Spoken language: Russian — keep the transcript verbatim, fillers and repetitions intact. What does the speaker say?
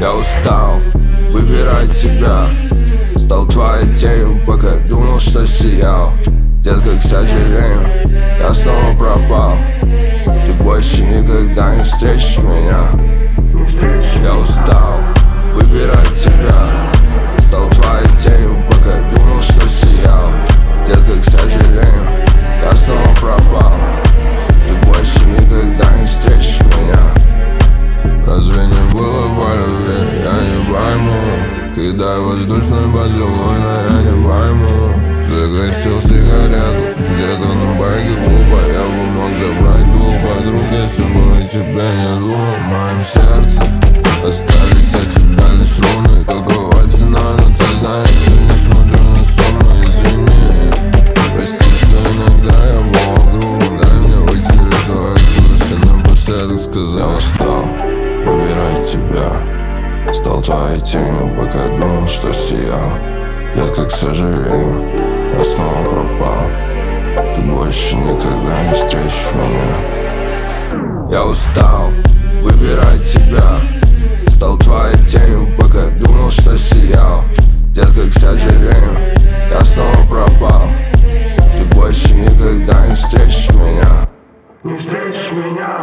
Я устал выбирать тебя, стал твоей тенью, пока думал, что сиял. Детка, к сожалению, я снова пропал. Ты больше никогда не встретишь меня. Я устал выбирать тебя, стал твоей тенью, пока думал, что сиял. Детка, к сожалению, я снова пропал. Ты больше никогда не встретишь меня. Разве не было по любви, я не пойму. Кидай воздушный поцелуй, но я не пойму. Загасил сигарету где-то на байке глупо. Я бы мог забрать двух подруг, если бы я тебя не думал. В моем сердце остались от тебя лишь руны. Какова цена, но ты знаешь, что не смотрю на сумму. Извини, прости, что иногда я был грубо. Дай мне вытереть твою душу, напоследок сказал: устал выбирать тебя, стал твоей тенью, пока думал, что сиял. Детка, к сожалению, я снова пропал. Ты больше никогда не встретишь меня. Я устал выбирать тебя, стал твоей тенью, пока думал, что сиял. Детка, к сожалению, я снова пропал. Ты больше никогда не встретишь меня. Не встретишь меня.